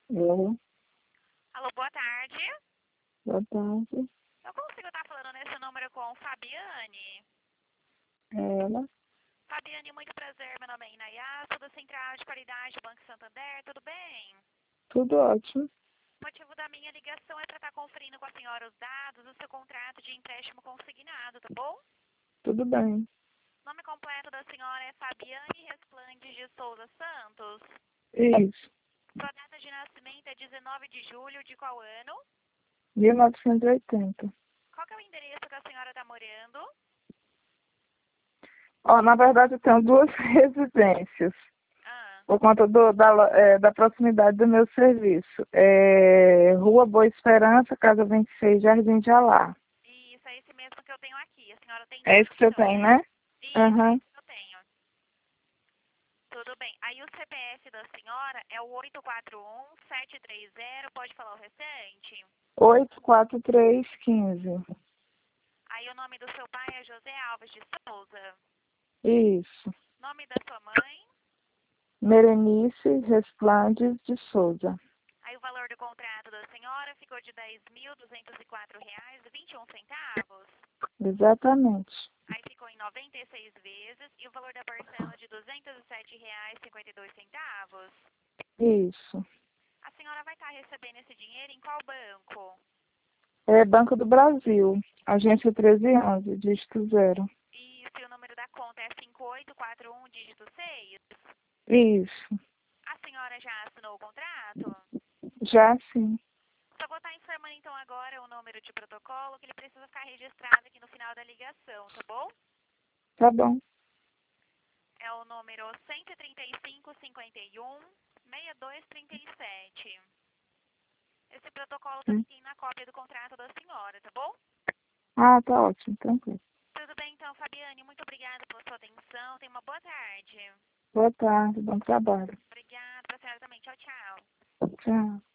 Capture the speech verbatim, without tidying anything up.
Eu, Alô, boa tarde. boa tarde. Eu consigo estar falando nesse número com Fabiane. Ela, Fabiane, muito prazer. Meu nome é Inayá, sou da Central de Qualidade do Banco Santander. Tudo bem? tudo ótimo. O motivo da minha ligação é para estar conferindo com a senhora os dados do seu contrato de empréstimo consignado, tá bom? Tudo bem. O nome completo da senhora é Fabiane Resplandes de Souza Santos. Isso. Sua data de nascimento é dezenove de julho de qual ano? mil novecentos e oitenta. Qual que é o endereço que a senhora está morando? Ó, na verdade, eu tenho duas residências, Ah, por conta do, da, lo- é, da proximidade do meu serviço. É, Rua Boa Esperança, Casa vinte e seis, Jardim de Alá. isso, é esse mesmo que eu tenho aqui. A senhora tem É dois isso que você então, tem, né? né? Isso, é Aham. isso que eu tenho. Tudo bem. Aí o C P F da senhora é o oito quatro um sete três zero, pode falar o restante? oito quatro três um cinco. Aí o nome do seu pai é José Alves de Souza. Isso. Nome da sua mãe? Merenice Resplandes de Souza. Aí o valor do contrato da senhora ficou de dez mil duzentos e quatro reais e vinte e um centavos. Exatamente. Aí ficou em noventa e seis vezes e o valor da parcela de duzentos e sete reais e cinquenta e dois centavos. Isso. A senhora vai estar recebendo esse dinheiro em qual banco? É Banco do Brasil, agência treze onze, dígito zero. E se o número da conta é cinco oito quatro um, dígito seis? Isso. A senhora já assinou o contrato? Já sim. Só vou estar informando então agora o número de protocolo que ele precisa ficar registrado aqui no final da ligação, tá bom? Tá bom. É o número cento e trinta e cinco, cinquenta e um, sessenta e dois trinta e sete. Esse protocolo Hum. também tem na cópia do contrato da senhora, tá bom? Ah, tá ótimo, tranquilo. Tudo bem então, Fabiane. Muito obrigada pela sua atenção. Tenha uma boa tarde. Boa tarde, bom trabalho. Obrigada, pra senhora também. Tchau, tchau. Tchau.